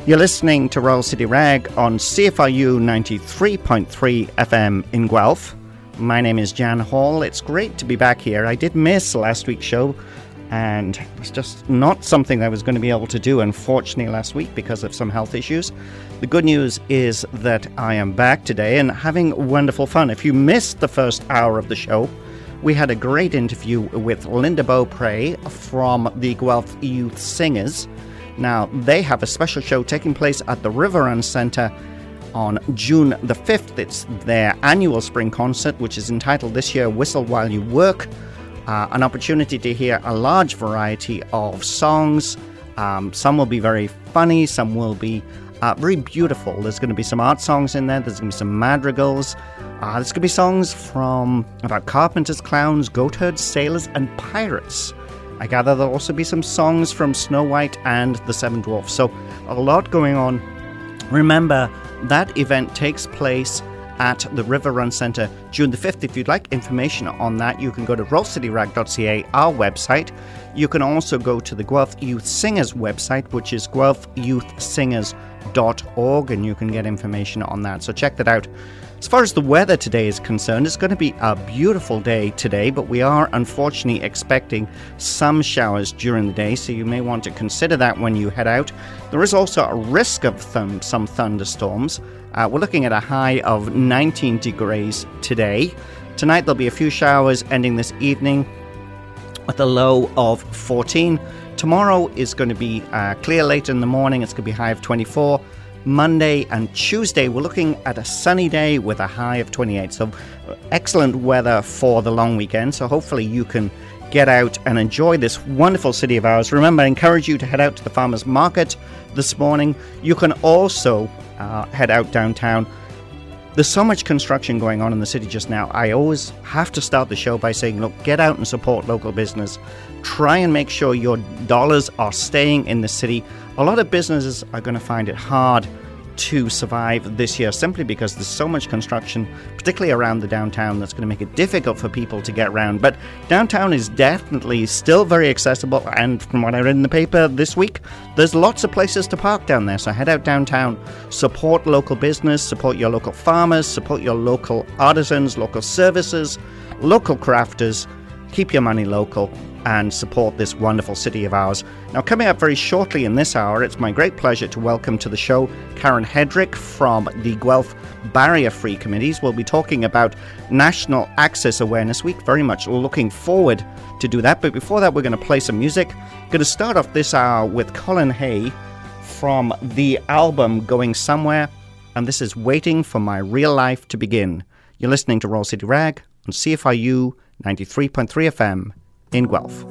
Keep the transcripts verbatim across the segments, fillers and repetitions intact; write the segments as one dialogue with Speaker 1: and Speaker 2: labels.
Speaker 1: You're listening to Royal City Rag on C F R U ninety-three point three F M in Guelph. My name is Jan Hall. It's great to be back here. I did miss last week's show, and it was just not something I was going to be able to do, unfortunately, last week because of some health issues. The good news is that I am back today and having wonderful fun. If you missed the first hour of the show, we had a great interview with Linda Beaupre from the Guelph Youth Singers. Now, they have a special show taking place at the Riverrun Centre on June the fifth. It's their annual spring concert, which is entitled this year Whistle While You Work. Uh, an opportunity to hear a large variety of songs. Um, some will be very funny, some will be uh, very beautiful. There's going to be some art songs in there, there's going to be some madrigals. Uh, there's going to be songs from about carpenters, clowns, goatherds, sailors, and pirates. I gather there'll also be some songs from Snow White and the Seven Dwarfs. So a lot going on. Remember, that event takes place at the Riverrun Centre June the fifth. If you'd like information on that, you can go to royal city rag dot c a, our website. You can also go to the Guelph Youth Singers website, which is guelph youth singers dot org, and you can get information on that. So check that out. As far as the weather today is concerned, it's going to be a beautiful day today, but we are unfortunately expecting some showers during the day, so you may want to consider that when you head out. There is also a risk of th- some thunderstorms. Uh, we're looking at a high of nineteen degrees today. Tonight there'll be a few showers ending this evening with a low of fourteen. Tomorrow is going to be uh, clear later in the morning. It's going to be a high of twenty-four. Monday and Tuesday, we're looking at a sunny day with a high of twenty-eight. So excellent weather for the long weekend. So hopefully you can get out and enjoy this wonderful city of ours. Remember, I encourage you to head out to the farmers market this morning. You can also uh, head out downtown. There's so much construction going on in the city just now. I always have to start the show by saying, look, get out and support local business. Try and make sure your dollars are staying in the city. A lot of businesses are going to find it hard to survive this year simply because there's so much construction, particularly around the downtown, that's going to make it difficult for people to get around. But downtown is definitely still very accessible, and from what I read in the paper this week, there's lots of places to park down there. So head out downtown, support local business, support your local farmers, support your local artisans, local services, local crafters. Keep your money local and support this wonderful city of ours. Now, coming up very shortly in this hour, it's my great pleasure to welcome to the show Karen Hedrick from the Guelph Barrier Free Committees. We'll be talking about National Access Awareness Week. Very much looking forward to do that. But before that, we're going to play some music. Going to start off this hour with Colin Hay from the album Going Somewhere. And this is Waiting for My Real Life to Begin. You're listening to Royal City Rag on C F R U ninety-three point three F M in Guelph.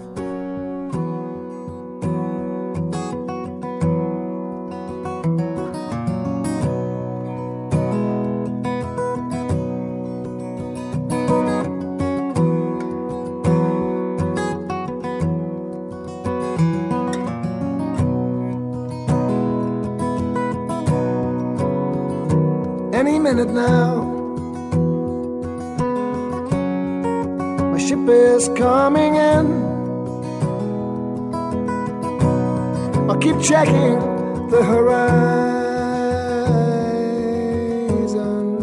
Speaker 2: Any minute now, my ship is coming in. I'll keep checking the horizon,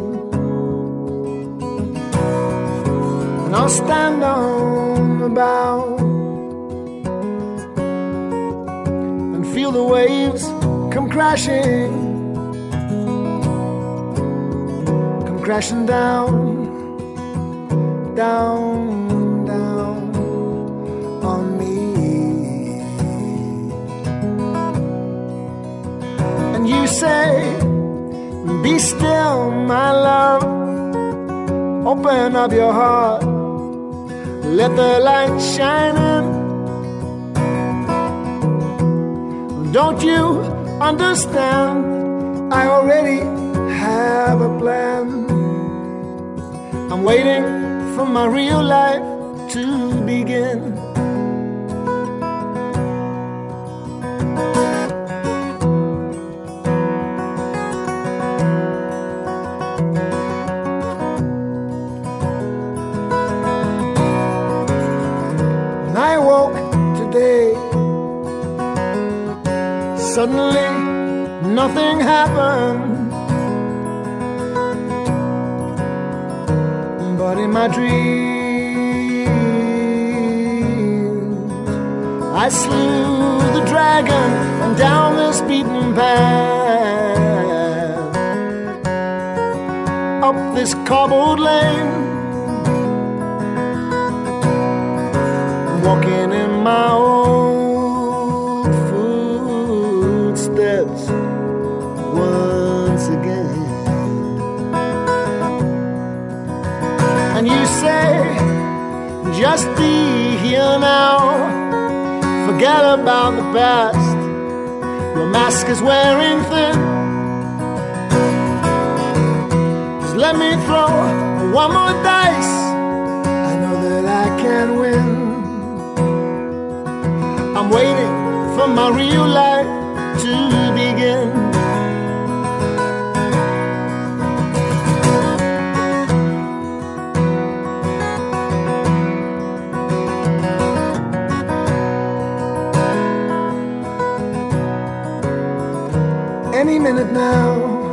Speaker 2: and I'll stand on the bow and feel the waves come crashing, come crashing down, down, down on me. And you say, be still, my love, open up your heart, let the light shine in. Don't you understand? I already have a plan. I'm waiting for my real life to begin. When I woke today, suddenly nothing happened. But in my dreams, I slew the dragon and down this beaten path, up this cobbled lane, walking in my old footsteps once again. And you say, just be here now, forget about the past, your mask is wearing thin. Just let me throw one more dice, I know that I can win. I'm waiting for my real life to begin. Any minute now,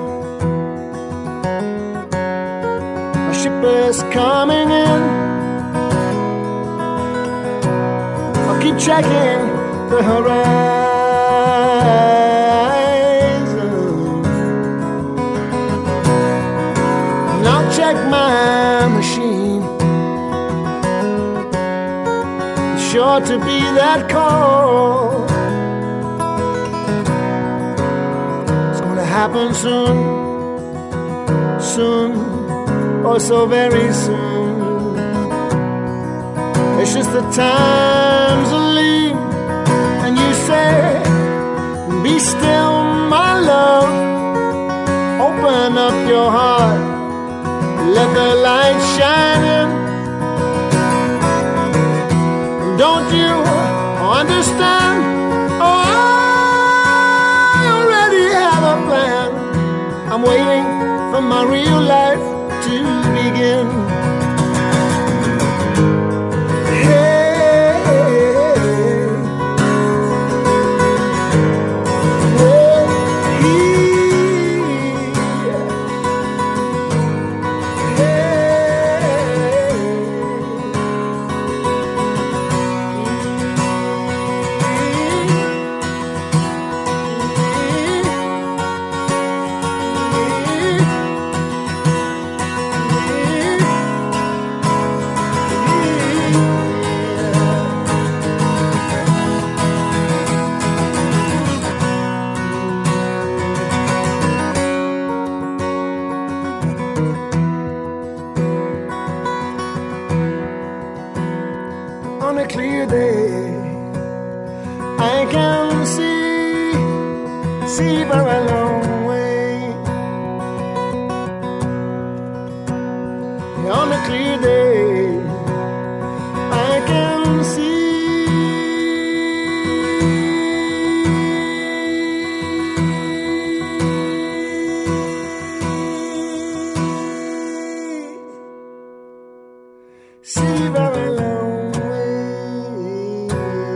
Speaker 2: my ship is coming in. I'll keep checking the horizon, and I'll check my machine. It's sure to be that call. Happen soon, soon, oh so very soon. It's just the times are lean, and you say, be still, my love. Open up your heart, let the light shine in. Don't you understand? Oh, I'm waiting for my real life to begin. Hey, oh, he, on a clear day, I can see, see for a long way. On a clear day, I can see. See for a long way.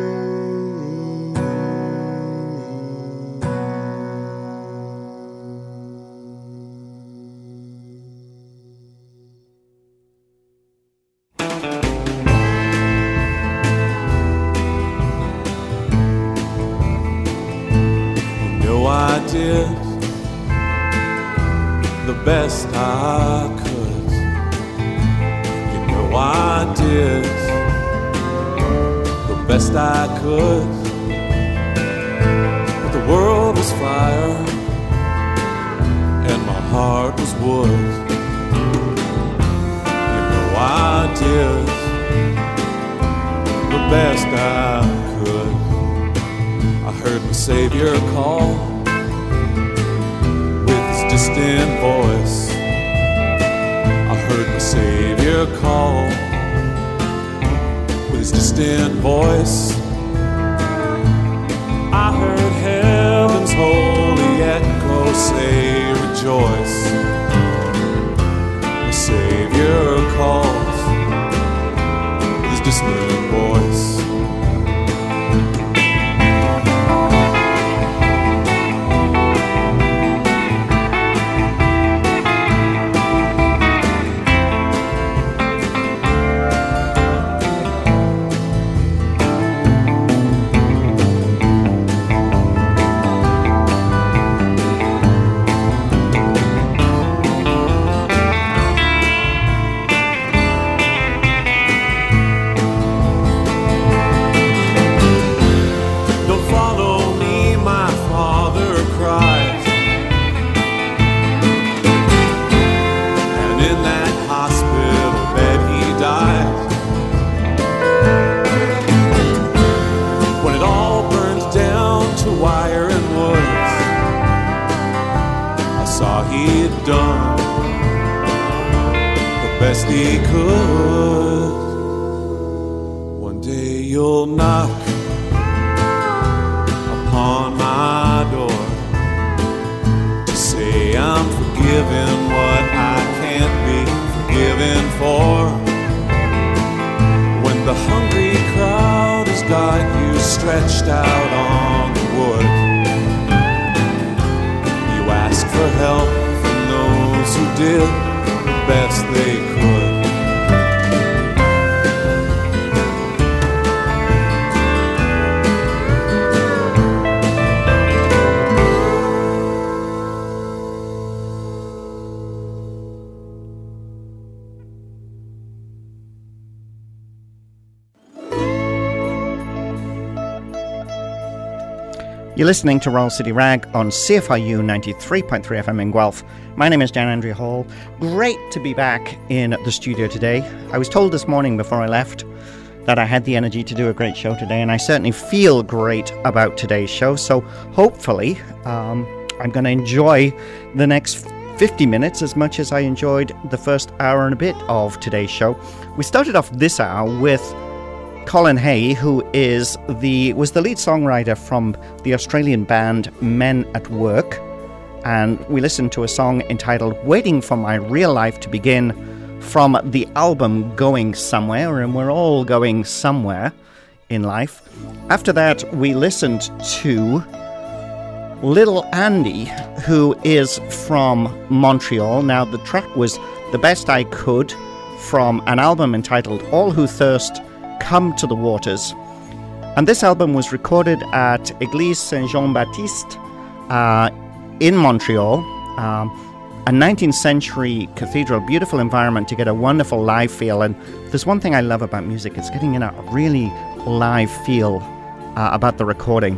Speaker 3: did the best I could. You know I did the best I could. But the world was fire and my heart was wood. You know I did the best I could. I heard my Savior call with his distant voice. I heard my Savior call with his distant voice. I heard heaven's holy echo say, rejoice. My Savior calls with his distant voice. best he could. One day you'll knock upon my door to say I'm forgiven what I can't be forgiven for. When the hungry crowd has got you stretched out on the wood, you ask for help from those who did the best they could.
Speaker 1: You're listening to Royal City Rag on C F I U ninety-three point three F M in Guelph. My name is Jan Andrea Hall. Great to be back in the studio today. I was told this morning before I left that I had the energy to do a great show today, and I certainly feel great about today's show. So hopefully um, I'm going to enjoy the next fifty minutes as much as I enjoyed the first hour and a bit of today's show. We started off this hour with Colin Hay, who is the was the lead songwriter from the Australian band Men at Work, and we listened to a song entitled Waiting for My Real Life to Begin from the album Going Somewhere, and we're all going somewhere in life. After that, we listened to Little Andy, who is from Montreal. Now, the track was The Best I Could from an album entitled All Who Thirst Come to the Waters. And this album was recorded at Église Saint-Jean-Baptiste uh, in Montreal, um, a nineteenth century cathedral, beautiful environment to get a wonderful live feel. And there's one thing I love about music, it's getting in a really live feel uh, about the recording.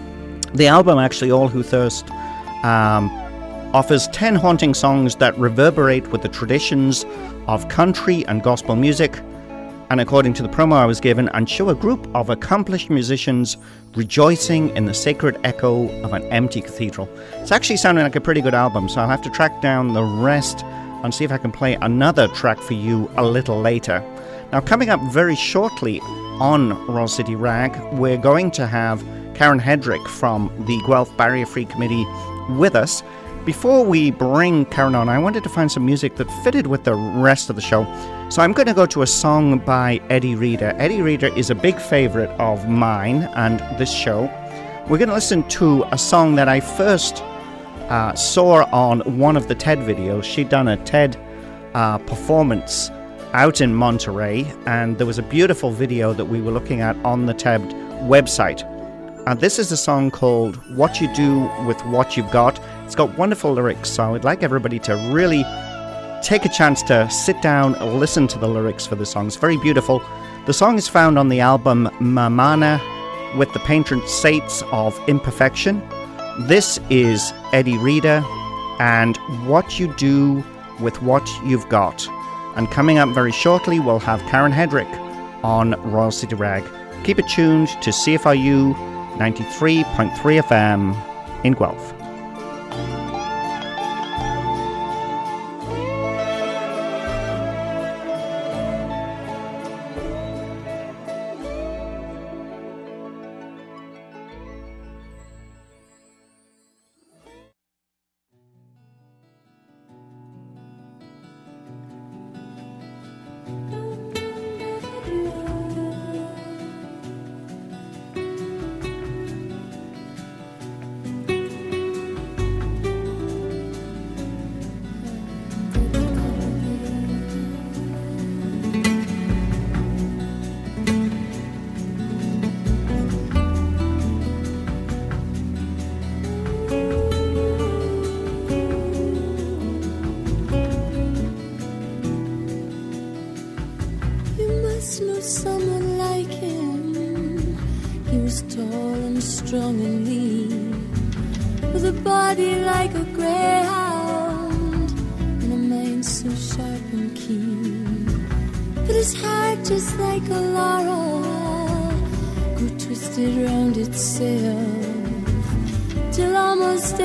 Speaker 1: The album, actually, All Who Thirst, um, offers ten haunting songs that reverberate with the traditions of country and gospel music, and according to the promo I was given, and show a group of accomplished musicians rejoicing in the sacred echo of an empty cathedral. It's actually sounding like a pretty good album, so I'll have to track down the rest and see if I can play another track for you a little later. Now, coming up very shortly on Royal City Rag, we're going to have Karen Hedrick from the Guelph Barrier Free Committee with us. Before we bring Karen on, I wanted to find some music that fitted with the rest of the show. So I'm going to go to a song by Eddie Reader. Eddie Reader is a big favorite of mine and this show. We're going to listen to a song that I first uh, saw on one of the TED videos. She'd done a TED uh, performance out in Monterey, and there was a beautiful video that we were looking at on the TED website. And this is a song called What You Do With What You've Got. It's got wonderful lyrics, so I'd like everybody to really take a chance to sit down and listen to the lyrics for the song. It's very beautiful. The song is found on the album Mamana with the Patron Saints of Imperfection. This is Eddie Reader and What You Do With What You've Got. And coming up very shortly, we'll have Karen Hedrick on Royal City Rag. Keep it tuned to C F I U ninety-three point three F M in Guelph.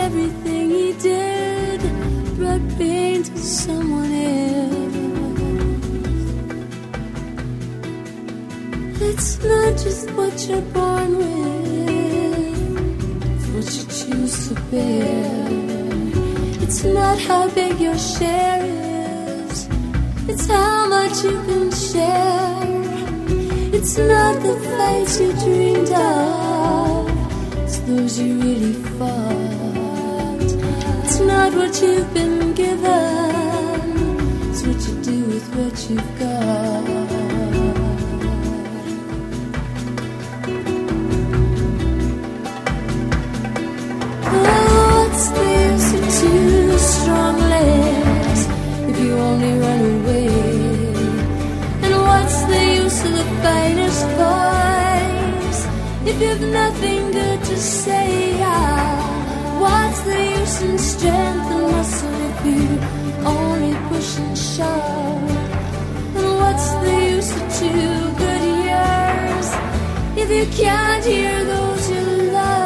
Speaker 4: Everything he did brought pain to someone else. It's not just what you're born with, it's what you choose to bear. It's not how big your share is, it's how much you can share. It's not the fights you dreamed of, it's those you really fought. It's not what you've been given, it's what you do with what you've got. What's the use of two strong legs if you only run away? And what's the use of the finest voice if you've nothing good to say? Ah, what's the use in strength and muscle if you only push and shove? And what's the use of two good ears if you can't hear those you love?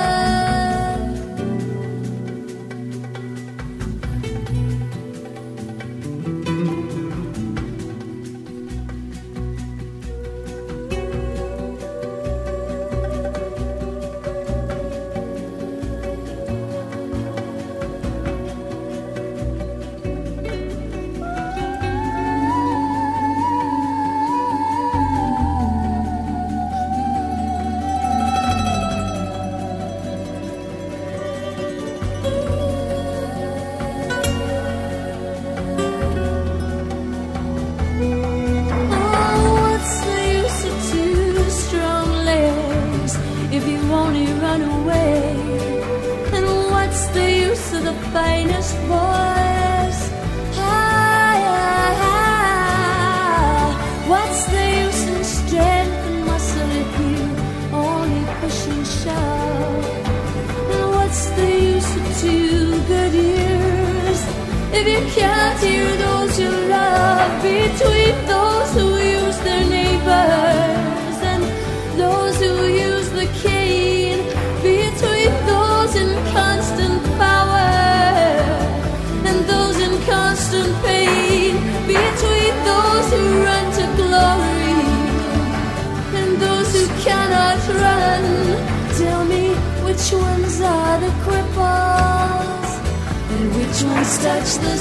Speaker 4: Finest voice. Ah, ah, ah. What's the use in strength and muscle if you only push and shove? And what's the use of two good ears if you can't hear those you love? Between those who use their neighbors and those who use the cane, between those in constant power and those in constant pain, between those who run to glory and those who cannot run. Tell me which ones are the cripples and which ones touch the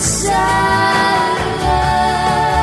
Speaker 4: sun.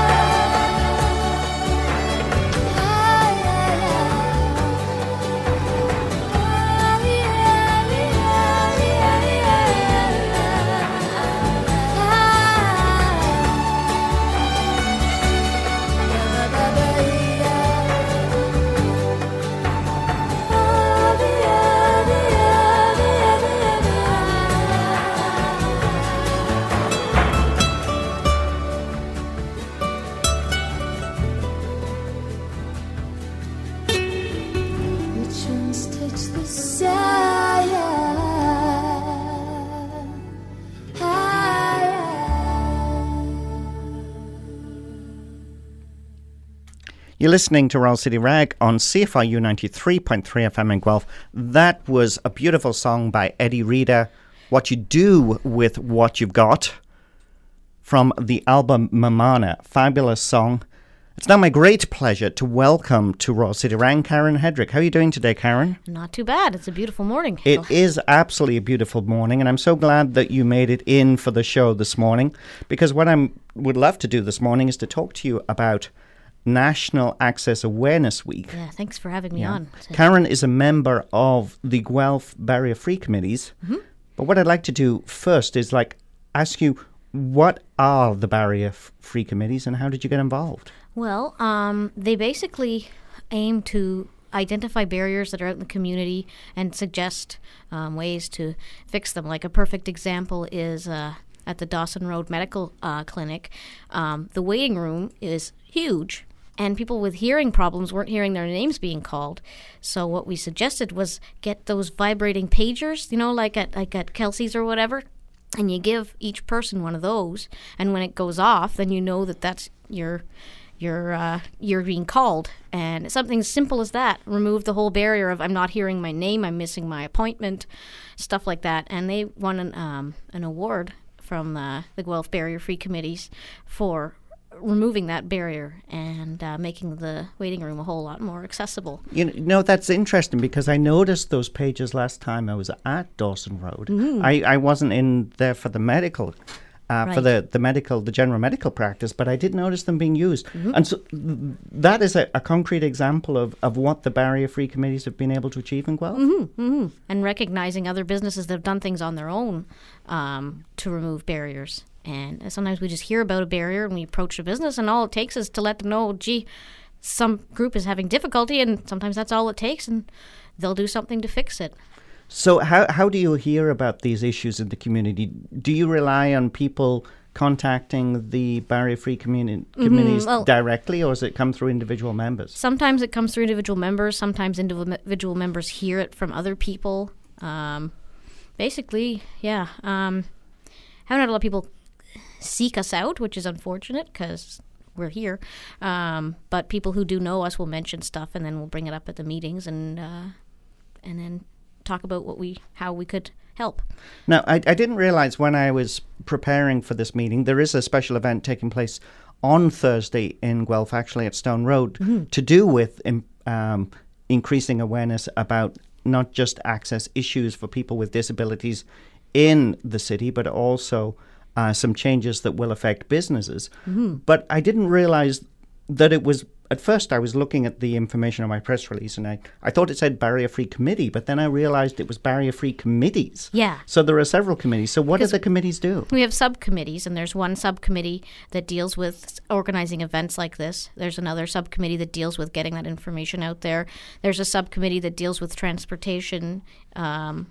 Speaker 1: You're listening to Royal City Rag on C F I U ninety-three point three F M in Guelph. That was a beautiful song by Eddie Reader, What You Do With What You've Got, from the album Mamana. Fabulous song. It's now my great pleasure to welcome to Royal City Rag Karen Hedrick. How are you doing today, Karen?
Speaker 5: Not too bad. It's a beautiful morning.
Speaker 1: It is absolutely a beautiful morning, and I'm so glad that you made it in for the show this morning, because what I would love to do this morning is to talk to you about National Access Awareness Week.
Speaker 5: Yeah, thanks for having me yeah. on.
Speaker 1: Karen is a member of the Guelph Barrier Free Committees. Mm-hmm. But what I'd like to do first is like ask you, what are the Barrier Free Committees and how did you get involved?
Speaker 5: Well, um, they basically aim to identify barriers that are out in the community and suggest um, ways to fix them. Like a perfect example is uh, at the Dawson Road Medical uh, Clinic. Um, the waiting room is huge. And people with hearing problems weren't hearing their names being called. So what we suggested was get those vibrating pagers, you know, like at like at Kelsey's or whatever, and you give each person one of those. And when it goes off, then you know that that's your you're uh, you're being called. And something as simple as that, remove the whole barrier of I'm not hearing my name, I'm missing my appointment, stuff like that. And they won an um, an award from uh, the Guelph Barrier Free Committees for removing that barrier and uh, making the waiting room a whole lot more accessible.
Speaker 1: You know, that's interesting because I noticed those pages last time I was at Dawson Road. Mm-hmm. I, I wasn't in there for the medical, uh,
Speaker 5: right.
Speaker 1: for the, the medical, the general medical practice, but I did notice them being used.
Speaker 5: Mm-hmm.
Speaker 1: And so th- that is a, a concrete example of, of what the barrier-free committees have been able to achieve in Guelph.
Speaker 5: Mm-hmm, mm-hmm. And recognizing other businesses that have done things on their own um, to remove barriers. And sometimes we just hear about a barrier and we approach a business and all it takes is to let them know, gee, some group is having difficulty, and sometimes that's all it takes, and they'll do something to fix it.
Speaker 1: So how how do you hear about these issues in the community? Do you rely on people contacting the barrier-free communi- communities
Speaker 5: mm-hmm, well,
Speaker 1: directly, or does it come through individual members?
Speaker 5: Sometimes it comes through individual members. Sometimes individual members hear it from other people. Um, basically, yeah. Um, I haven't had a lot of people seek us out, which is unfortunate because we're here. Um, but people who do know us will mention stuff, and then we'll bring it up at the meetings, and uh, and then talk about what we how we could help.
Speaker 1: Now, I, I didn't realize when I was preparing for this meeting, there is a special event taking place on Thursday in Guelph, actually at Stone Road, mm-hmm. to do with um, increasing awareness about not just access issues for people with disabilities in the city, but also Uh, some changes that will affect businesses. Mm-hmm. But I didn't realize that it was, at first I was looking at the information on my press release and I, I thought it said barrier-free committee, but then I realized it was barrier-free committees.
Speaker 5: Yeah.
Speaker 1: So there are several committees. So what do the committees do?
Speaker 5: We have subcommittees, and there's one subcommittee that deals with organizing events like this. There's another subcommittee that deals with getting that information out there. There's a subcommittee that deals with transportation, um,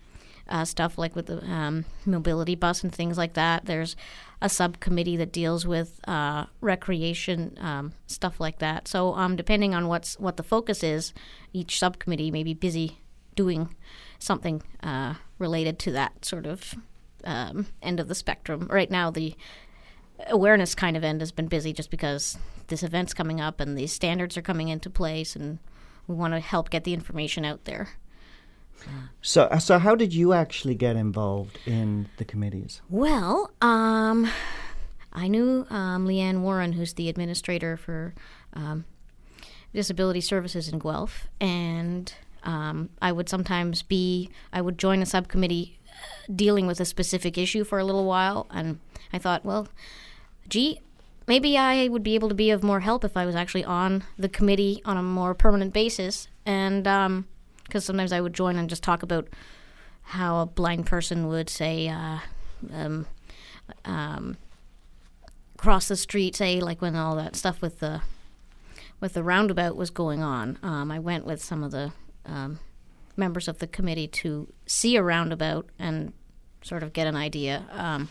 Speaker 5: Uh, stuff like with the um, mobility bus and things like that. There's a subcommittee that deals with uh, recreation, um, stuff like that. So um, depending on what's what the focus is, each subcommittee may be busy doing something uh, related to that sort of um, end of the spectrum. Right now, the awareness kind of end has been busy just because this event's coming up and these standards are coming into place, and we want to help get the information out there.
Speaker 1: So, so how did you actually get involved in the committees?
Speaker 5: Well, um, I knew um, Leanne Warren, who's the administrator for um, disability services in Guelph, and um, I would sometimes be, I would join a subcommittee dealing with a specific issue for a little while, and I thought, well, gee, maybe I would be able to be of more help if I was actually on the committee on a more permanent basis, and um because sometimes I would join and just talk about how a blind person would say, uh, um, um, cross the street, say, like when all that stuff with the with the roundabout was going on. Um, I went with some of the um, members of the committee to see a roundabout and sort of get an idea um,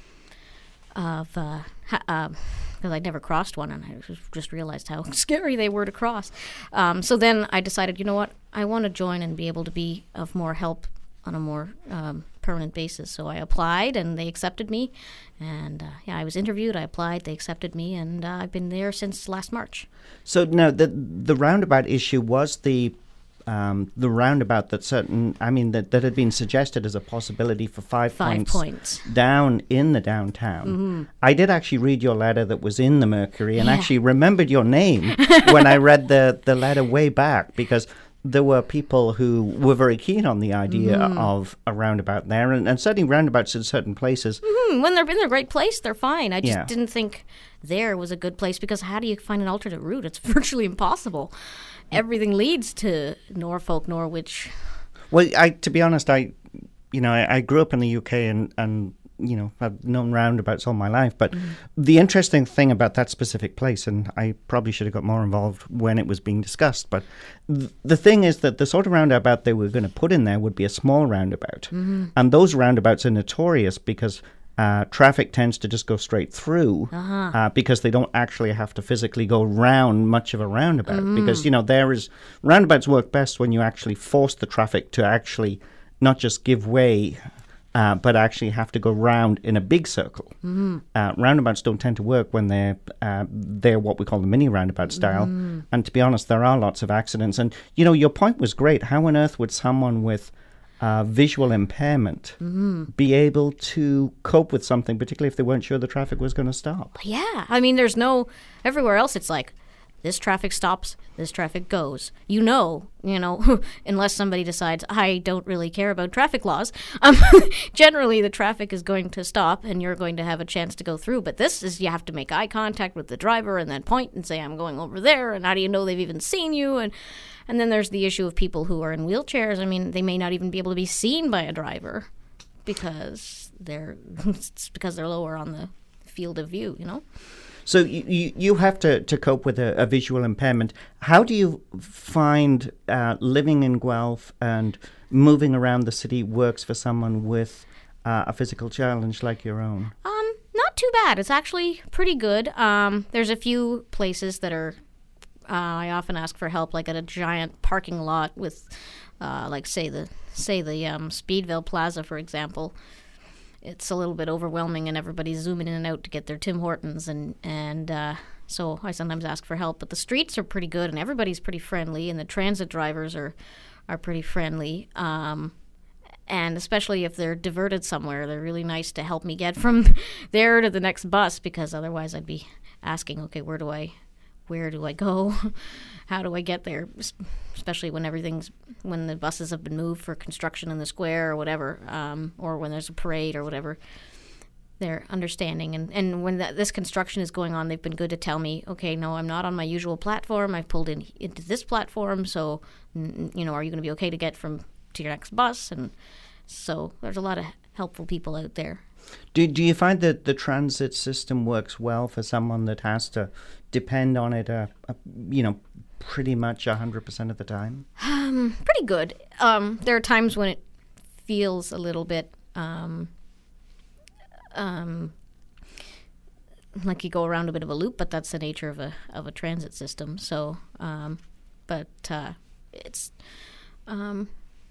Speaker 5: of uh, ha- uh, because I'd never crossed one, and I just realized how scary they were to cross. Um, so then I decided, you know what, I want to join and be able to be of more help on a more um, permanent basis. So I applied, and they accepted me. And uh, yeah, I was interviewed, I applied, they accepted me, and uh, I've been there since last March.
Speaker 1: So now the the roundabout issue was the um, the roundabout that certain, I mean, that, that had been suggested as a possibility for five,
Speaker 5: five
Speaker 1: points,
Speaker 5: points
Speaker 1: down in the downtown.
Speaker 5: Mm-hmm.
Speaker 1: I did actually read your letter that was in the Mercury and
Speaker 5: yeah.
Speaker 1: actually remembered your name when I read the, the letter way back, because there were people who were very keen on the idea mm. of a roundabout there, and, and certainly roundabouts in certain places.
Speaker 5: Mm-hmm. When they're in the right place, they're fine. I just
Speaker 1: yeah.
Speaker 5: didn't think there was a good place, because how do you find an alternate route? It's virtually impossible. Everything leads to Norfolk, Norwich.
Speaker 1: Well, I to be honest, I, you know, I, I grew up in the U K and, and you know, I've known roundabouts all my life. But mm. the interesting thing about that specific place, and I probably should have got more involved when it was being discussed, but th- the thing is that the sort of roundabout they were going to put in there would be a small roundabout. Mm-hmm. And those roundabouts are notorious because uh, traffic tends to just go straight through uh-huh. uh, because they don't actually have to physically go round much of a roundabout. Mm. Because, you know, there is roundabouts work best when you actually force the traffic to actually not just give way, Uh, but actually have to go round in a big circle. Mm-hmm. Uh, roundabouts don't tend to work when they're uh, they're what we call the mini roundabout style. Mm-hmm. And to be honest, there are lots of accidents. And, you know, your point was great. How on earth would someone with uh, visual impairment
Speaker 5: Mm-hmm.
Speaker 1: be able to cope with something, particularly if they weren't sure the traffic was going to stop?
Speaker 5: Yeah. I mean, there's no, everywhere else it's like, this traffic stops, this traffic goes. You know, you know, unless somebody decides, I don't really care about traffic laws, um, generally the traffic is going to stop and you're going to have a chance to go through. But this is, you have to make eye contact with the driver and then point and say, I'm going over there. And how do you know they've even seen you? And and then there's the issue of people who are in wheelchairs. I mean, they may not even be able to be seen by a driver because they're, it's because they're lower on the field of view, you know?
Speaker 1: So you, you, you have to, to cope with a, a visual impairment. How do you find uh, living in Guelph and moving around the city works for someone with uh, a physical challenge like your own?
Speaker 5: Um, not too bad. It's actually pretty good. Um, there's a few places that are, uh, I often ask for help, like at a giant parking lot with, uh, like say the, say the um, Speedville Plaza, for example. It's a little bit overwhelming and everybody's zooming in and out to get their Tim Hortons and, and uh, so I sometimes ask for help. But the streets are pretty good and everybody's pretty friendly and the transit drivers are, are pretty friendly. Um, and especially if they're diverted somewhere, they're really nice to help me get from there to the next bus because otherwise I'd be asking, okay, where do I, where do I go? How do I get there? Especially when everything's, when the buses have been moved for construction in the square or whatever, um, or when there's a parade or whatever. They're understanding. And, and when that, this construction is going on, they've been good to tell me, okay, no, I'm not on my usual platform. I've pulled in into this platform. So, n- you know, are you going to be okay to get from to your next bus? And so there's a lot of helpful people out there.
Speaker 1: Do do you find that the transit system works well for someone that has to depend on it, uh, uh, you know, pretty much one hundred percent of the time?
Speaker 5: Um, pretty good. Um, there are times when it feels a little bit um, um, like you go around a bit of a loop, but that's the nature of a of a transit system. So, um, but uh, it's um,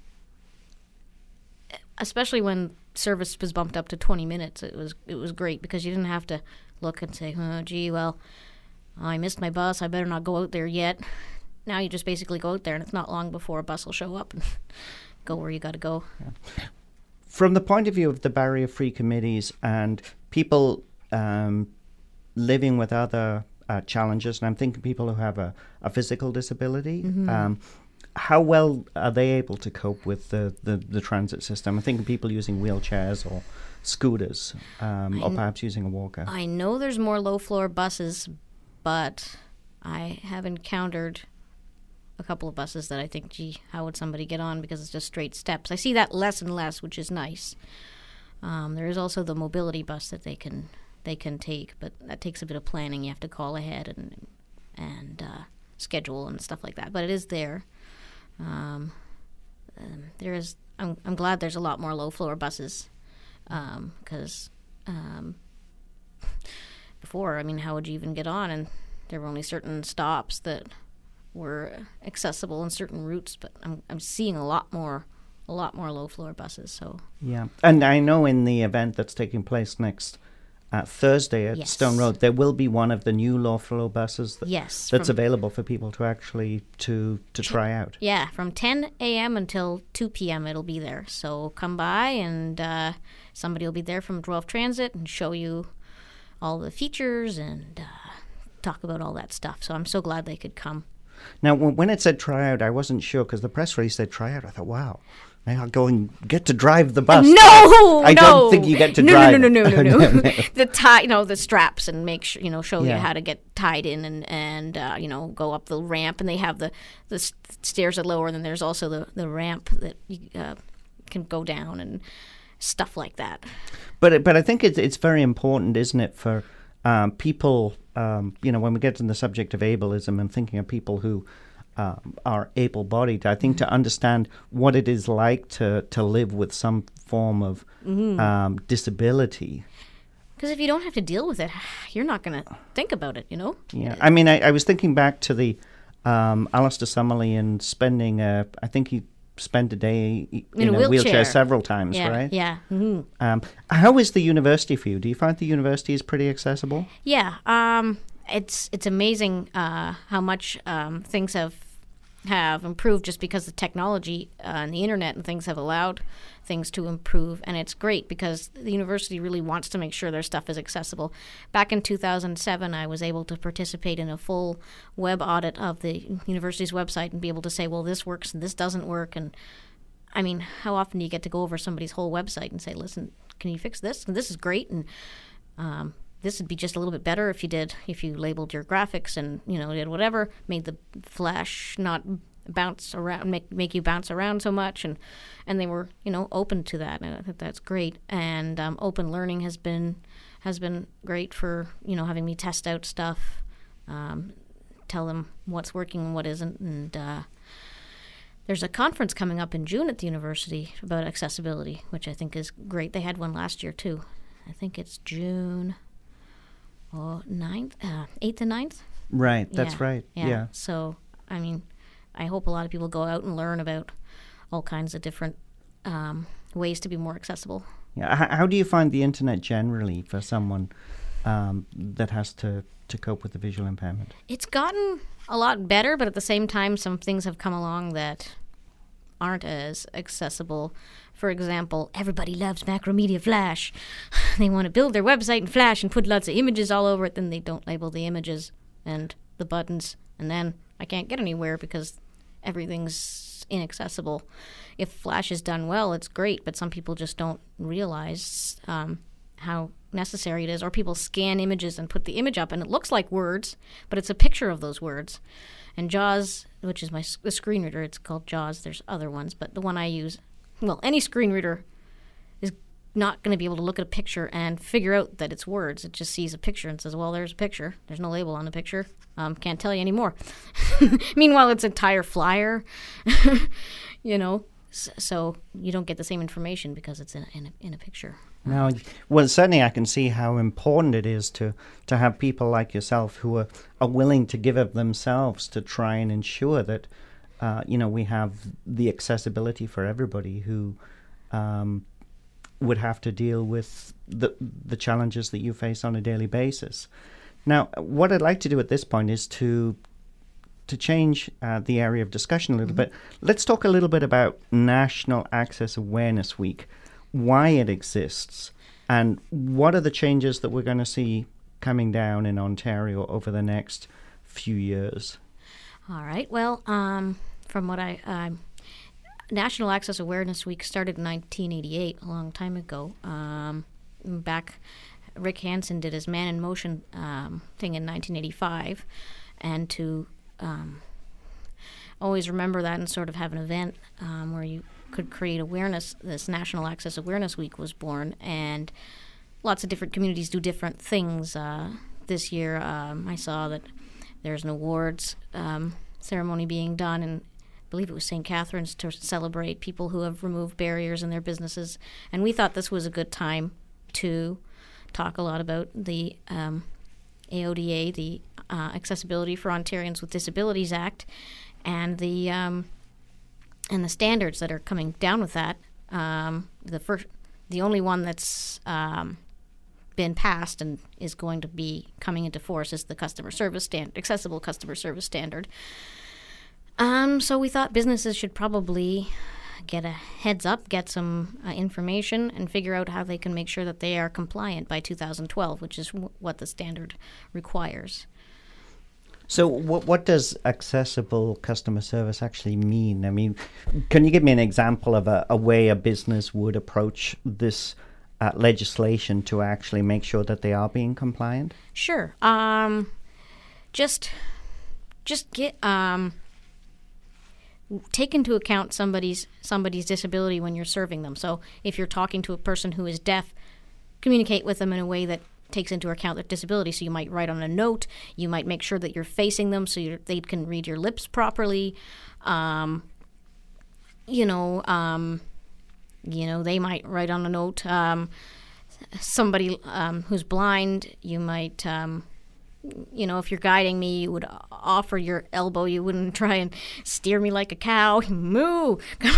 Speaker 5: especially when service was bumped up to twenty minutes. It was it was great because you didn't have to look and say, oh, gee, well, I missed my bus. I better not go out there yet. Now you just basically go out there, and it's not long before a bus will show up and go where you got to go.
Speaker 1: Yeah. From the point of view of the barrier-free committees and people um, living with other uh, challenges, and I'm thinking people who have a, a physical disability, mm-hmm. um, how well are they able to cope with the, the, the transit system? I'm thinking people using wheelchairs or scooters, um, or perhaps using a walker.
Speaker 5: I know there's more low-floor buses, but I have encountered a couple of buses that I think, gee, how would somebody get on because it's just straight steps. I see that less and less, which is nice. Um, there is also the mobility bus that they can they can take, but that takes a bit of planning. You have to call ahead and and uh, schedule and stuff like that. But it is there. Um, um, there is. I'm I'm glad there's a lot more low floor buses because um, um, before, I mean, how would you even get on? And there were only certain stops that were accessible in certain routes, but I'm I'm seeing a lot more a lot more low floor buses. So
Speaker 1: yeah, and I know in the event that's taking place next uh, Thursday at
Speaker 5: yes.
Speaker 1: Stone Road, there will be one of the new low floor buses that,
Speaker 5: yes,
Speaker 1: that's
Speaker 5: from,
Speaker 1: available for people to actually to to try out.
Speaker 5: Yeah, from ten a.m. until two p.m. it'll be there. So come by and uh, somebody will be there from Guelph Transit and show you all the features and uh, talk about all that stuff. So I'm so glad they could come.
Speaker 1: Now, when it said try out, I wasn't sure because the press release said try out. I thought, wow, I'll go and get to drive the bus.
Speaker 5: No,
Speaker 1: I
Speaker 5: no.
Speaker 1: don't think you get to
Speaker 5: no,
Speaker 1: drive.
Speaker 5: No, no, no, no, no,
Speaker 1: no.
Speaker 5: no. The tie, you know, the straps and make sure, you know, show
Speaker 1: Yeah.
Speaker 5: you how to get tied in and, and uh, you know, go up the ramp. And they have the, the stairs that lower, and then there's also the, the ramp that you uh, can go down and stuff like that.
Speaker 1: But but I think it's, it's very important, isn't it, for um, people, um, you know, when we get to the subject of ableism and thinking of people who Um, are able-bodied, I think, to understand what it is like to, to live with some form of mm-hmm. um, disability.
Speaker 5: Because if you don't have to deal with it, you're not going to think about it, you know?
Speaker 1: Yeah, I mean, I, I was thinking back to the um, Alistair Summerlee and spending, uh, I think he spent a day in,
Speaker 5: in a,
Speaker 1: a
Speaker 5: wheelchair.
Speaker 1: wheelchair several times,
Speaker 5: yeah,
Speaker 1: right?
Speaker 5: Yeah. Mm-hmm.
Speaker 1: Um, how is the university for you? Do you find the university is pretty accessible?
Speaker 5: Yeah. Um, it's it's amazing uh, how much um, things have have improved just because the technology uh, and the internet and things have allowed things to improve, and it's great because the university really wants to make sure their stuff is accessible. Back in two thousand seven, I was able to participate in a full web audit of the university's website and be able to say, well, this works and this doesn't work. And I mean, how often do you get to go over somebody's whole website and say, listen, can you fix this? And this is great, and um, this would be just a little bit better if you did, if you labeled your graphics and, you know, did whatever, made the flash not bounce around, make make you bounce around so much, and and they were, you know, open to that, and I think that's great. And um, open learning has been has been great for, you know, having me test out stuff, um, tell them what's working and what isn't. And uh, there's a conference coming up in June at the university about accessibility, which I think is great. They had one last year too. I think it's June oh, ninth, uh, eighth and ninth.
Speaker 1: Right, that's
Speaker 5: yeah.
Speaker 1: right.
Speaker 5: Yeah.
Speaker 1: yeah.
Speaker 5: So, I mean, I hope a lot of people go out and learn about all kinds of different um, ways to be more accessible.
Speaker 1: Yeah. H- how do you find the internet generally for someone um, that has to, to cope with the visual impairment?
Speaker 5: It's gotten a lot better, but at the same time, some things have come along that aren't as accessible. For example, everybody loves Macromedia Flash. They want to build their website in Flash and put lots of images all over it, then they don't label the images and the buttons, and then I can't get anywhere because everything's inaccessible. If Flash is done well, it's great, but some people just don't realize um, how necessary it is. Or people scan images and put the image up, and it looks like words, but it's a picture of those words. And JAWS, which is my the screen reader, it's called JAWS. There's other ones, but the one I use, well, any screen reader is not going to be able to look at a picture and figure out that it's words. It just sees a picture and says, well, there's a picture. There's no label on the picture. Um, can't tell you anymore. Meanwhile, it's an entire flyer, you know, S- so you don't get the same information because it's in, in, a, in a picture.
Speaker 1: No, well, certainly I can see how important it is to, to have people like yourself who are, are willing to give of themselves to try and ensure that, uh, you know, we have the accessibility for everybody who um, would have to deal with the the challenges that you face on a daily basis. Now, what I'd like to do at this point is to to change uh, the area of discussion a little mm-hmm. bit. Let's talk a little bit about National Access Awareness Week, why it exists, and what are the changes that we're going to see coming down in Ontario over the next few years.
Speaker 5: All right. Well, um, from what I... Um, National Access Awareness Week started in nineteen eighty-eight, a long time ago. Um, back, Rick Hansen did his Man in Motion um, thing in nineteen eighty-five, and to um, always remember that and sort of have an event um, where you could create awareness. This National Access Awareness Week was born, and lots of different communities do different things. Uh, this year, um, I saw that there's an awards um, ceremony being done, and I believe it was Saint Catherine's, to celebrate people who have removed barriers in their businesses. And we thought this was a good time to talk a lot about the um, A O D A, the uh, Accessibility for Ontarians with Disabilities Act, and the um, and the standards that are coming down with that. Um, the first, the only one that's um, been passed and is going to be coming into force is the customer service standard, accessible customer service standard. Um, so we thought businesses should probably get a heads up, get some uh, information, and figure out how they can make sure that they are compliant by two thousand twelve, which is w- what the standard requires.
Speaker 1: So what what does accessible customer service actually mean? I mean, can you give me an example of a, a way a business would approach this uh, legislation to actually make sure that they are being compliant?
Speaker 5: Sure. Um, just, just get... Um, take into account somebody's somebody's disability when you're serving them. So if you're talking to a person who is deaf, communicate with them in a way that takes into account their disability. So you might write on a note. You might make sure that you're facing them so you're, they can read your lips properly. Um, you know, um, you know, they might write on a note. Um, somebody um, who's blind, you might... Um, you know, if you're guiding me, you would offer your elbow. You wouldn't try and steer me like a cow. Moo!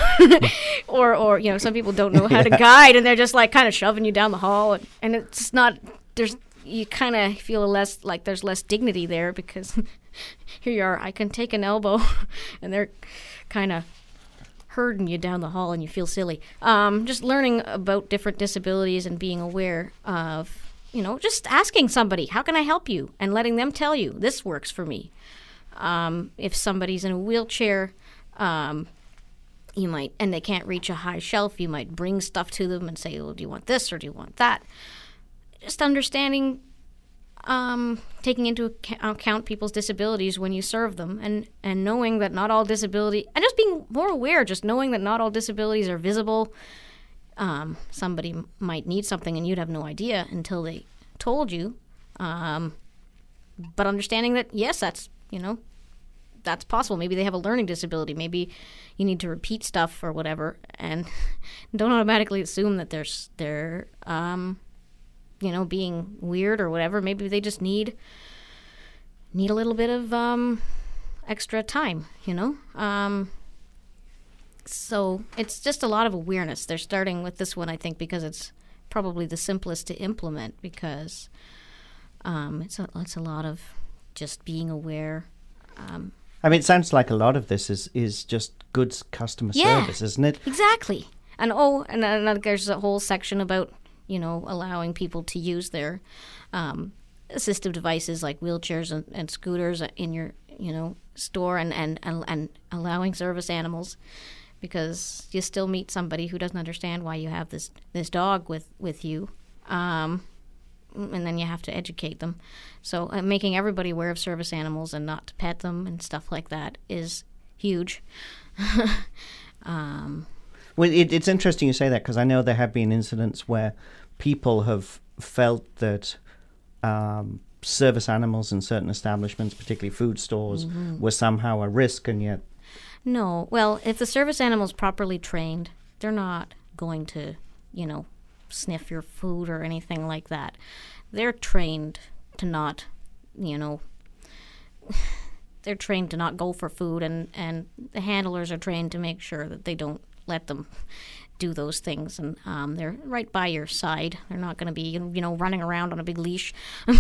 Speaker 5: or, or you know, some people don't know how to guide, and they're just like kind of shoving you down the hall, and, and it's not. There's you kind of feel less like there's less dignity there because here you are, I can take an elbow, and they're kind of herding you down the hall and you feel silly. Um, just learning about different disabilities and being aware of, you know, just asking somebody, how can I help you? And letting them tell you, this works for me. Um, if somebody's in a wheelchair, um, you might, and they can't reach a high shelf, you might bring stuff to them and say, well, do you want this or do you want that? Just understanding, um, taking into account people's disabilities when you serve them, and, and knowing that not all disability, and just being more aware, just knowing that not all disabilities are visible. Um, somebody m- might need something and you'd have no idea until they told you. Um, but understanding that, yes, that's, you know, that's possible. Maybe they have a learning disability. Maybe you need to repeat stuff or whatever, and don't automatically assume that they're, they're um, you know, being weird or whatever. Maybe they just need need a little bit of um, extra time, you know? Um, so it's just a lot of awareness. They're starting with this one, I think, because it's probably the simplest to implement, because um, it's, a, it's a lot of just being aware. Um,
Speaker 1: I mean, it sounds like a lot of this is, is just good customer
Speaker 5: yeah,
Speaker 1: service, isn't it?
Speaker 5: Exactly. And oh, and then there's a whole section about, you know, allowing people to use their um, assistive devices like wheelchairs and, and scooters in your, you know, store, and, and, and, and allowing service animals, because you still meet somebody who doesn't understand why you have this, this dog with, with you. Um, and then you have to educate them. So uh, making everybody aware of service animals and not to pet them and stuff like that is huge. um,
Speaker 1: well, it, it's interesting you say that, because I know there have been incidents where people have felt that um, service animals in certain establishments, particularly food stores, mm-hmm. were somehow a risk, and yet...
Speaker 5: No. Well, if the service animal's properly trained, they're not going to, you know, sniff your food or anything like that. They're trained to not, you know, they're trained to not go for food, and, and the handlers are trained to make sure that they don't let them do those things, and um, they're right by your side. They're not going to be, you know, running around on a big leash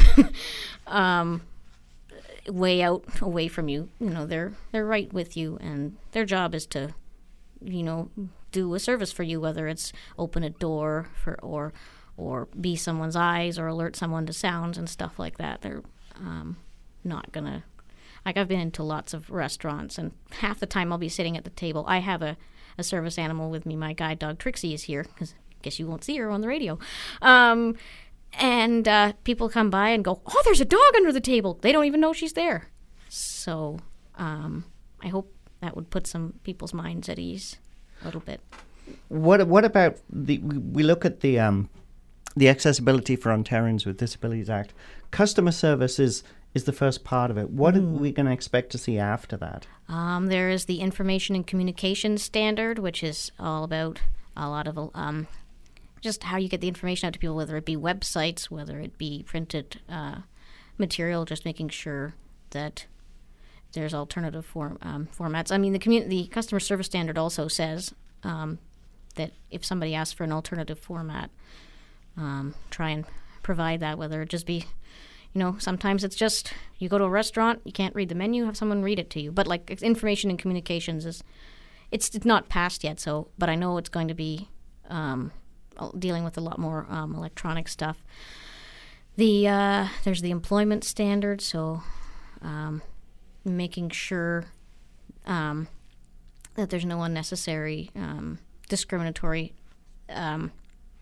Speaker 5: um, way out away from you. You know, they're they're right with you, and their job is to, you know, do a service for you, whether it's open a door for or or be someone's eyes or alert someone to sounds and stuff like that. They're um, not gonna, like, I've been into lots of restaurants, and half the time I'll be sitting at the table. I have a, a service animal with me. My guide dog Trixie is here, because I guess you won't see her on the radio. Um, and uh, people come by and go, oh, there's a dog under the table. They don't even know she's there. So um, I hope that would put some people's minds at ease a little bit.
Speaker 1: What what about the? We look at the um, the Accessibility for Ontarians with Disabilities Act. Customer service is, is the first part of it. What mm. are we going to expect to see after that?
Speaker 5: Um, there is the Information and Communication Standard, which is all about a lot of um, just how you get the information out to people, whether it be websites, whether it be printed uh, material, just making sure that there's alternative form, um, formats. I mean, the community, the customer service standard also says um, that if somebody asks for an alternative format, um, try and provide that, whether it just be, you know, sometimes it's just you go to a restaurant, you can't read the menu, have someone read it to you. But like information and communications is, it's, it's not passed yet, so, but I know it's going to be um, dealing with a lot more um, electronic stuff. The uh, there's the employment standard, so um, making sure um, that there's no unnecessary um, discriminatory um,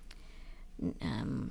Speaker 5: um,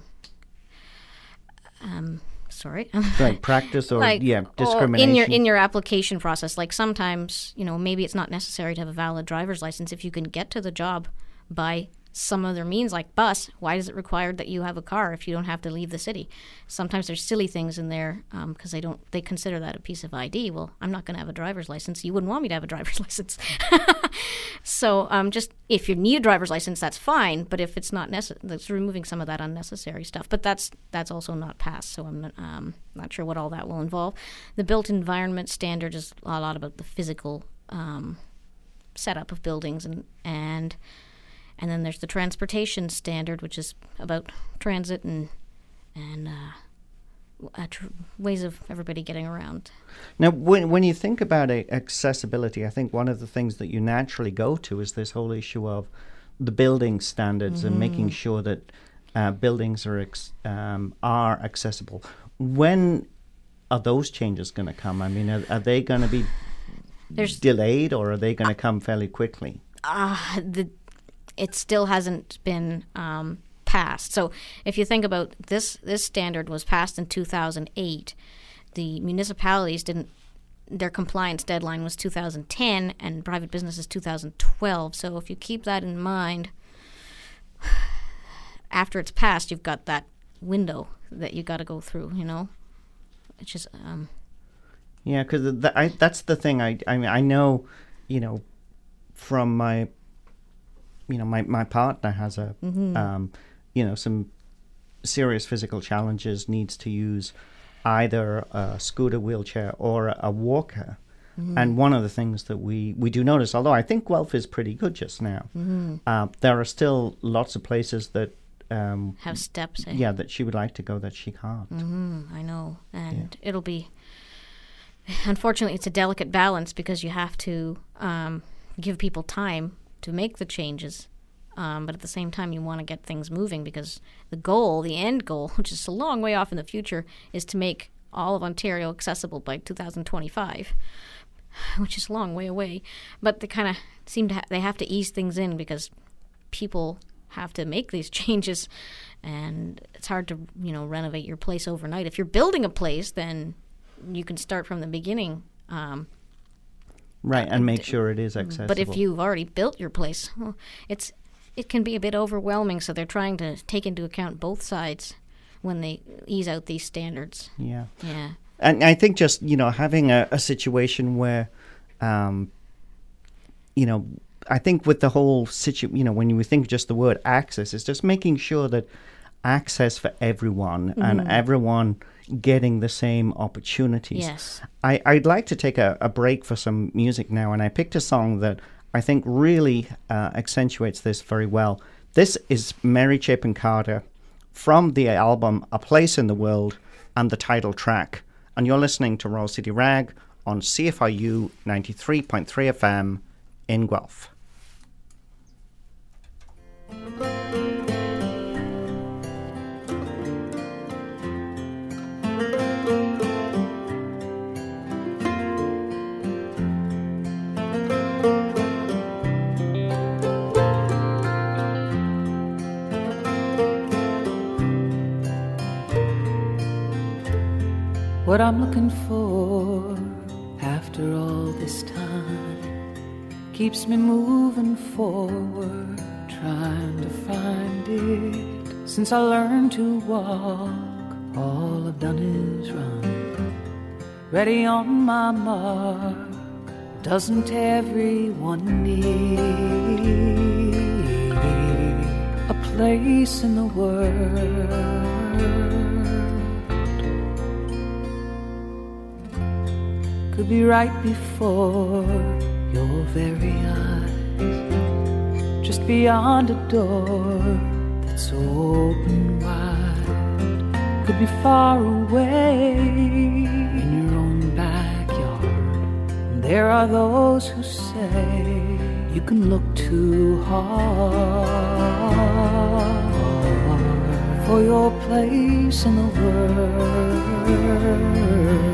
Speaker 5: um, sorry
Speaker 1: right practice or
Speaker 5: like,
Speaker 1: yeah discrimination
Speaker 5: in your in your application process. Like sometimes, you know, maybe it's not necessary to have a valid driver's license if you can get to the job by some other means, like bus. Why is it required that you have a car if you don't have to leave the city? Sometimes there's silly things in there because um, they don't they consider that a piece of I D. Well, I'm not going to have a driver's license. You wouldn't want me to have a driver's license. So um, just if you need a driver's license, that's fine. But if it's not necessary, that's removing some of that unnecessary stuff. But that's that's also not passed. So I'm not, um, not sure what all that will involve. The built environment standard is a lot about the physical um, setup of buildings and and. And then there's the transportation standard, which is about transit and and uh, uh, tr- ways of everybody getting around.
Speaker 1: Now, when when you think about uh, accessibility, I think one of the things that you naturally go to is this whole issue of the building standards mm-hmm. and making sure that uh, buildings are ex- um, are accessible. When are those changes going to come? I mean, are, are they going to be There's, delayed, or are they going to uh, come fairly quickly?
Speaker 5: Uh, the, it still hasn't been um, passed. So if you think about this, this standard was passed in two thousand eight. The municipalities didn't, their compliance deadline was two thousand ten, and private businesses two thousand twelve. So if you keep that in mind, after it's passed, you've got that window that you got to go through, you know? It's just... Um,
Speaker 1: yeah, because that's the thing. I, I mean, I know, you know, from my, you know, my, my partner has a, mm-hmm. um, you know, some serious physical challenges, needs to use either a scooter, wheelchair, or a, a walker. Mm-hmm. And one of the things that we, we do notice, although I think Guelph is pretty good just now, mm-hmm. uh, there are still lots of places that um,
Speaker 5: have steps. Eh?
Speaker 1: Yeah, that she would like to go that she can't.
Speaker 5: Mm-hmm, I know, and yeah. it'll be. Unfortunately, it's a delicate balance because you have to um, give people time to make the changes. Um, but at the same time, you want to get things moving because the goal, the end goal, which is a long way off in the future, is to make all of Ontario accessible by two thousand twenty-five, which is a long way away. But they kind of seem to ha- they have to ease things in because people have to make these changes, and it's hard to, you know, renovate your place overnight. If you're building a place, then you can start from the beginning. Um,
Speaker 1: right, and make sure it is accessible.
Speaker 5: But if you've already built your place, well, it's it can be a bit overwhelming, so they're trying to take into account both sides when they ease out these standards.
Speaker 1: Yeah.
Speaker 5: Yeah.
Speaker 1: And I think just, you know, having a, a situation where, um, you know, I think with the whole situ, you know, when you think just the word access, it's just making sure that access for everyone mm-hmm. and everyone getting the same opportunities.
Speaker 5: Yes.
Speaker 1: I, I'd like to take a, a break for some music now, and I picked a song that I think really uh, accentuates this very well. This is Mary Chapin Carter from the album A Place in the World and the title track. And you're listening to Royal City Rag on C F I U ninety-three point three F M in Guelph.
Speaker 6: What I'm looking for after all this time keeps me moving forward, trying to find it. Since I learned to walk, all I've done is run. Ready on my mark, doesn't everyone need a place in the world? Could be right before your very eyes, just beyond a door that's open wide. Could be far away in your own backyard. And there are those who say you can look too hard for your place in the world.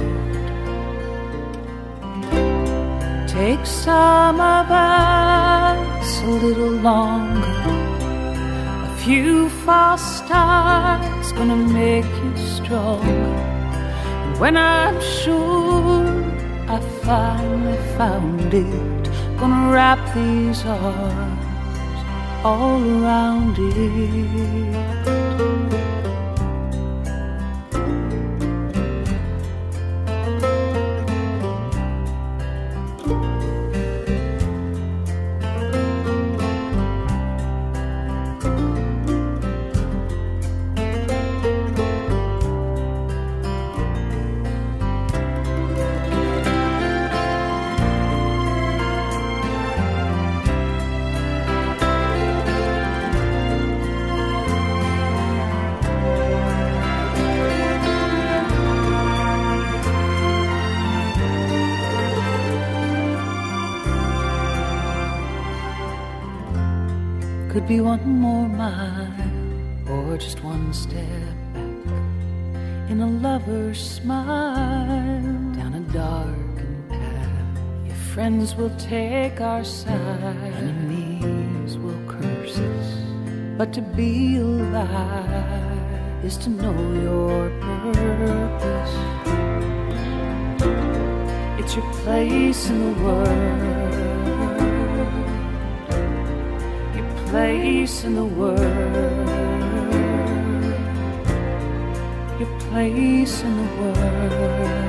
Speaker 6: Take some of us a little longer. A few false starts gonna make you stronger. And when I'm sure I finally found it, gonna wrap these arms all around it. Could be one more mile or just one step back in a lover's smile down a darkened path. Your friends will take our side, enemies will curse us, but to be alive is to know your purpose. It's your place in the world, your place in the world, your place in the world.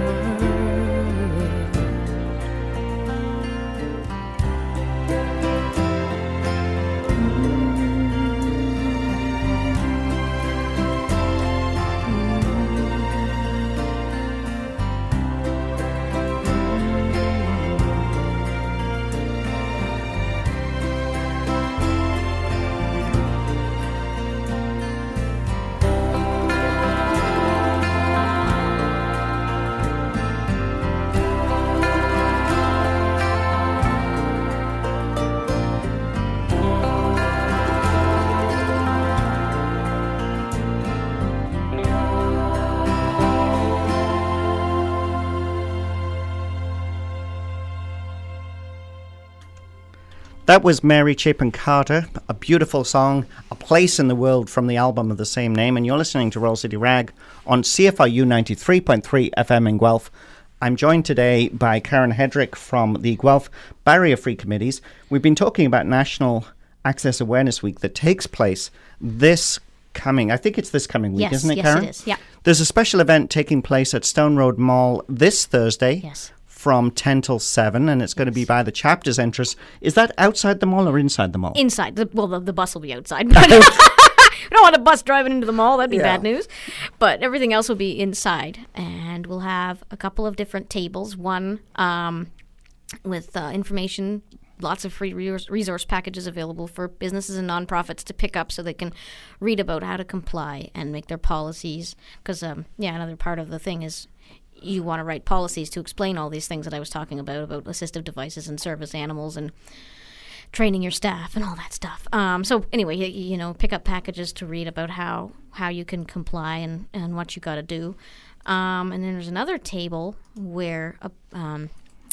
Speaker 1: That was Mary Chapin Carter, a beautiful song, A Place in the World from the album of the same name. And you're listening to Roll City Rag on C F R U ninety-three point three F M in Guelph. I'm joined today by Karen Hedrick from the Guelph Barrier Free Committees. We've been talking about National Access Awareness Week that takes place this coming, I think it's this coming week,
Speaker 5: Yes,
Speaker 1: isn't it,
Speaker 5: yes,
Speaker 1: Karen?
Speaker 5: it is, yeah.
Speaker 1: There's a special event taking place at Stone Road Mall this Thursday.
Speaker 5: Yes.
Speaker 1: From ten till seven, and it's going to be by the chapter's entrance. Is that outside the mall or inside the mall?
Speaker 5: Inside. The, well, the, the bus will be outside. But we don't want a bus driving into the mall. That'd be
Speaker 1: Yeah.
Speaker 5: bad news. But everything else will be inside. And we'll have a couple of different tables. One um, with uh, information, lots of free resource, resource packages available for businesses and nonprofits to pick up so they can read about how to comply and make their policies. Because, um, yeah, another part of the thing is you want to write policies to explain all these things that I was talking about, about assistive devices and service animals and training your staff and all that stuff. Um, so anyway, you, you know, pick up packages to read about how, how you can comply and, and what you got to do. Um, and then there's another table where uh, um,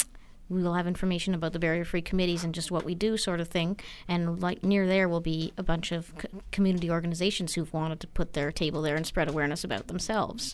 Speaker 5: we will have information about the barrier-free committees and just what we do sort of thing. And like near there will be a bunch of co- community organizations who've wanted to put their table there and spread awareness about themselves.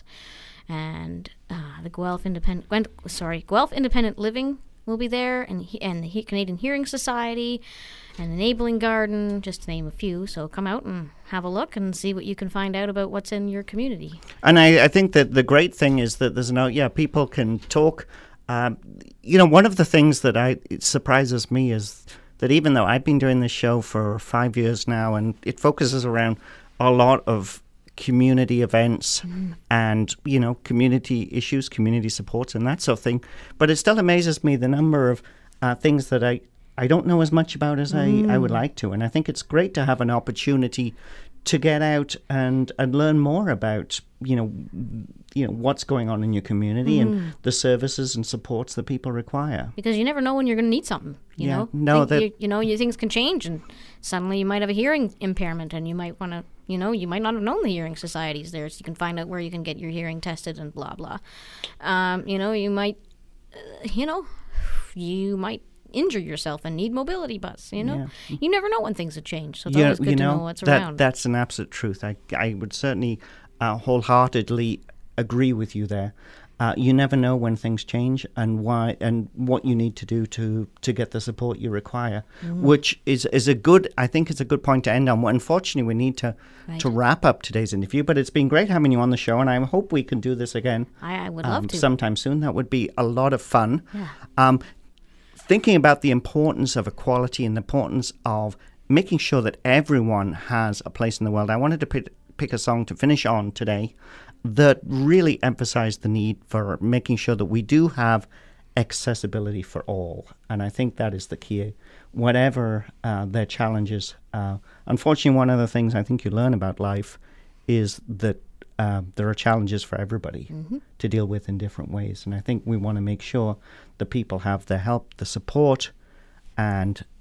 Speaker 5: And uh, the Guelph Independent, Gwen, sorry, Guelph Independent Living will be there, and he, and the he- Canadian Hearing Society, and Enabling Garden, just to name a few. So come out and have a look and see what you can find out about what's in your community.
Speaker 1: And I, I think that the great thing is that there's no, yeah, people can talk. Um, you know, one of the things that I it surprises me is that even though I've been doing this show for five years now, and it focuses around a lot of community events mm. and, you know, community issues, community supports and that sort of thing. But it still amazes me the number of uh, things that I, I don't know as much about as mm. I, I would like to. And I think it's great to have an opportunity to get out and, and learn more about, you know, you know, what's going on in your community mm. and the services and supports that people require.
Speaker 5: Because you never know when you're going to need something, you
Speaker 1: yeah.
Speaker 5: know?
Speaker 1: No,
Speaker 5: Think
Speaker 1: that,
Speaker 5: you, you know, you, things can change, and suddenly you might have a hearing impairment, and you might want to, you know, you might not have known the hearing society's there, so you can find out where you can get your hearing tested and blah, blah. Um, you know, you might, uh, you know, you might injure yourself and need mobility bus, you know? Yeah. You never know when things have changed, so it's
Speaker 1: yeah,
Speaker 5: always good
Speaker 1: you know,
Speaker 5: to know what's
Speaker 1: that,
Speaker 5: around.
Speaker 1: That's an absolute truth. I, I would certainly uh, wholeheartedly agree with you there. Uh, you never know when things change and why and what you need to do to, to get the support you require, mm. which is, is a good, I think it's a good point to end on. Unfortunately, we need to, right. to wrap up today's interview, but it's been great having you on the show, and I hope we can do this again.
Speaker 5: I, I would
Speaker 1: um,
Speaker 5: love to.
Speaker 1: Sometime soon. That would be a lot of fun.
Speaker 5: Yeah.
Speaker 1: Um, thinking about the importance of equality and the importance of making sure that everyone has a place in the world, I wanted to pick, pick a song to finish on today that really emphasized the need for making sure that we do have accessibility for all. And I think that is the key. Whatever uh, their challenges, uh, unfortunately, one of the things I think you learn about life is that uh, there are challenges for everybody mm-hmm. to deal with in different ways. And I think we want to make sure that people have the help, the support, and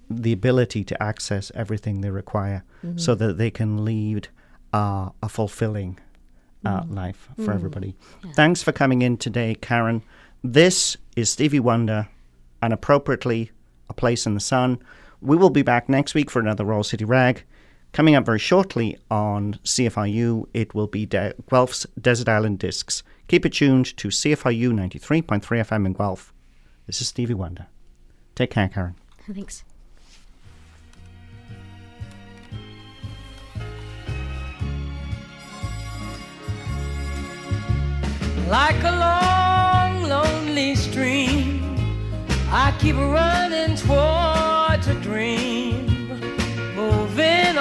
Speaker 1: the ability to access everything they require mm-hmm. so that they can lead uh, a fulfilling uh, mm. life for mm. everybody. Yeah. Thanks for coming in today, Karen. This is Stevie Wonder, and appropriately, A Place in the Sun. We will be back next week for another Royal City Rag. Coming up very shortly on C F I U, it will be De- Guelph's Desert Island Discs. Keep it tuned to C F I U ninety-three point three F M in Guelph. This is Stevie Wonder. Take care, Karen.
Speaker 5: Thanks.
Speaker 6: Like a long, lonely stream, I keep running towards a dream, moving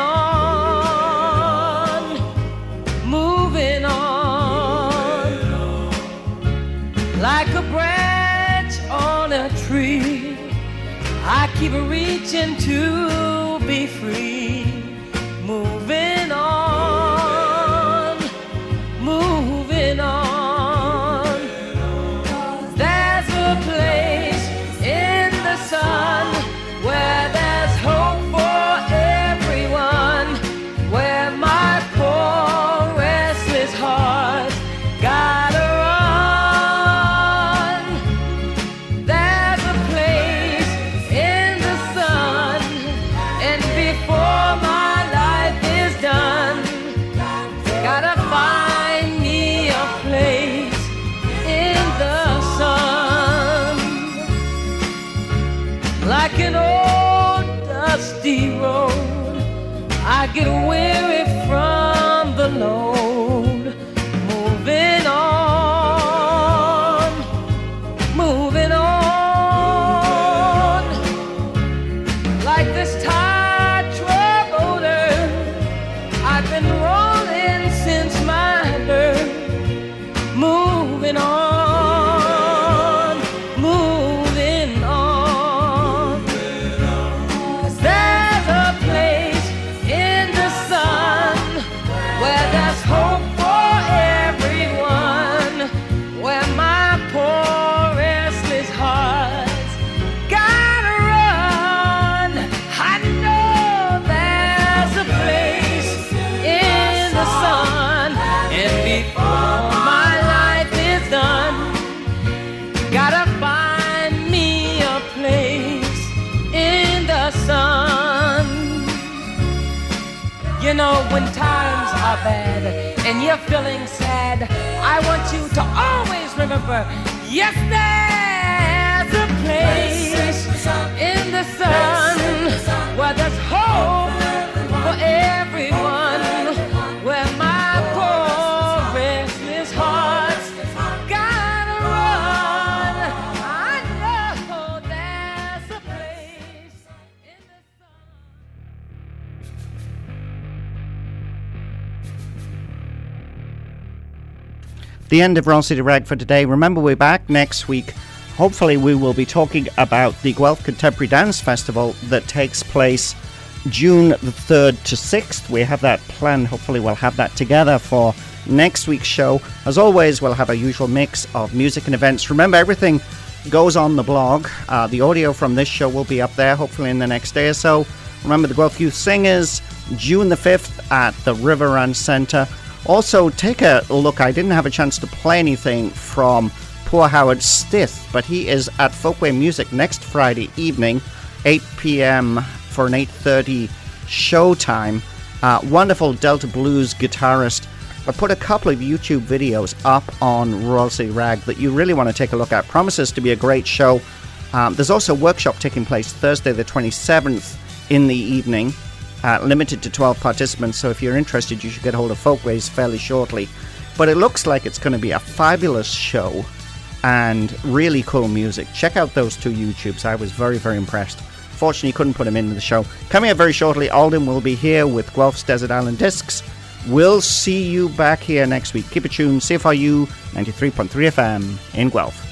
Speaker 6: on, moving on, like a branch on a tree, I keep reaching to be free, moving on, moving on. Sun, where there's hope for everyone, where my poor restless heart gotta run. There's a place in the sun, and before my life is done, gotta find me a place in the sun. Like an old dusty road, I get weary from the load, moving on, moving on. Like this tired troubadour, I've been rolling since my birth, moving on. You know, when times are bad and you're feeling sad, I want you to always remember, yes, there's a place in the sun where there's hope for everyone, where my poor restless heart's gotta run. I know there's a place in the sun.
Speaker 1: The end of Royal City Rag for today. Remember, we're back next week. Hopefully we will be talking about the Guelph Contemporary Dance Festival that takes place June the third to sixth. We have that planned. Hopefully we'll have that together for next week's show. As always, we'll have our usual mix of music and events. Remember, everything goes on the blog. Uh, the audio from this show will be up there hopefully in the next day or so. Remember the Guelph Youth Singers, June the fifth at the River Run Centre. Also, take a look. I didn't have a chance to play anything from poor Howard Stith, but he is at Folkway Music next Friday evening, eight p.m. for an eight thirty showtime. Uh, wonderful Delta Blues guitarist. I put a couple of YouTube videos up on Royal City Rag that you really want to take a look at. Promises to be a great show. Um, there's also a workshop taking place Thursday the twenty-seventh in the evening. Uh, limited to twelve participants, so if you're interested, you should get hold of Folkways fairly shortly. But it looks like it's going to be a fabulous show and really cool music. Check out those two YouTubes. I was very, very impressed. Fortunately, couldn't put them into the show. Coming up very shortly, Alden will be here with Guelph's Desert Island Discs. We'll see you back here next week. Keep it tuned, C F I U ninety-three point three F M in Guelph.